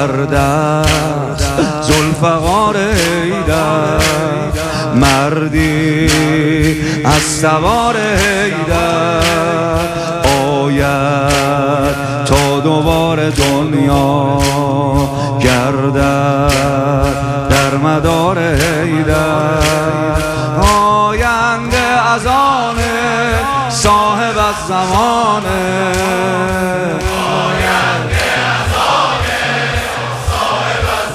گردد ذوالفقار حیدر، مردی از سوار حیدر آید تا دوباره دنیا گردد در مدار حیدر. آینده از آن صاحب از زمانه، آینده از آن صاحب از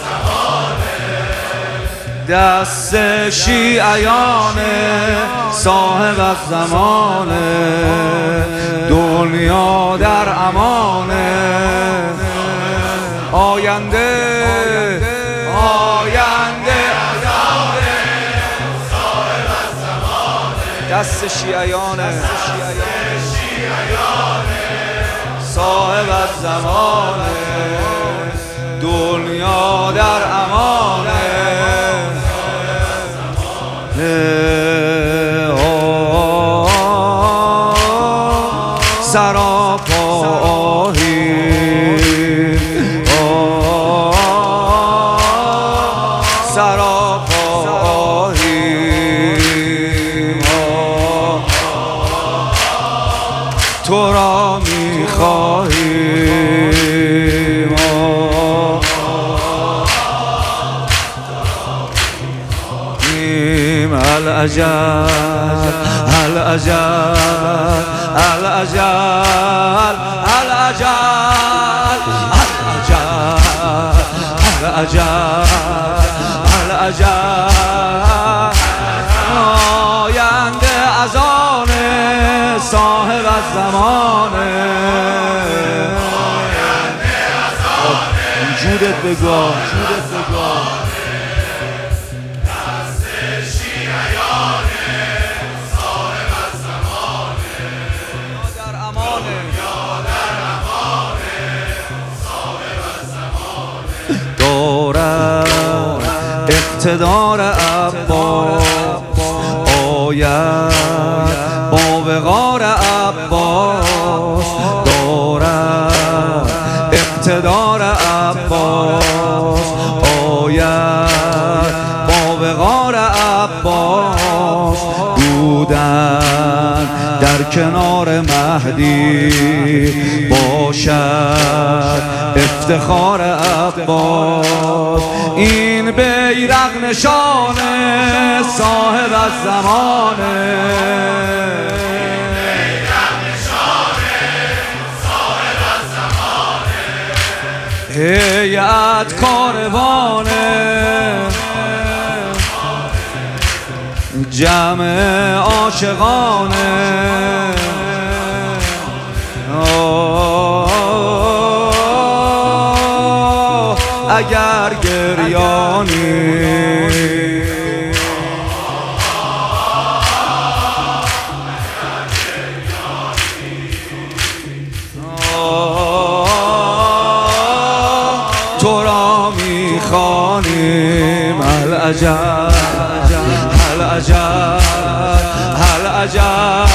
زمانه، دست شیعیان صاحب از زمانه، دنیا در امانه. آینده دست شیعیان صاحب از زمانه، دنیا در امانه. سراپا آهیم، سراپا آهیم، تو را می‌خواهیم. الأجل الأجل الأجل الأجل الأجل الأجل آینده از آن صاحب از زمانه، آینده از آن جودت بگاه دست شیعیان صاحب از زمانه، در امانه، در امانه صاحب از زمانه. دارد اقتدار عباس آید با وقار عباس، دارد اقتدار عباس آید با وقار عباس. بودن در کنار مهدی باشد افتخار عباس، این بیرق نشان صاحب از زمانه، هیئت کاروانه، جمع عاشقانه. اگر گریانی تو را می‌خوانیم. الأجل الأجل الأجل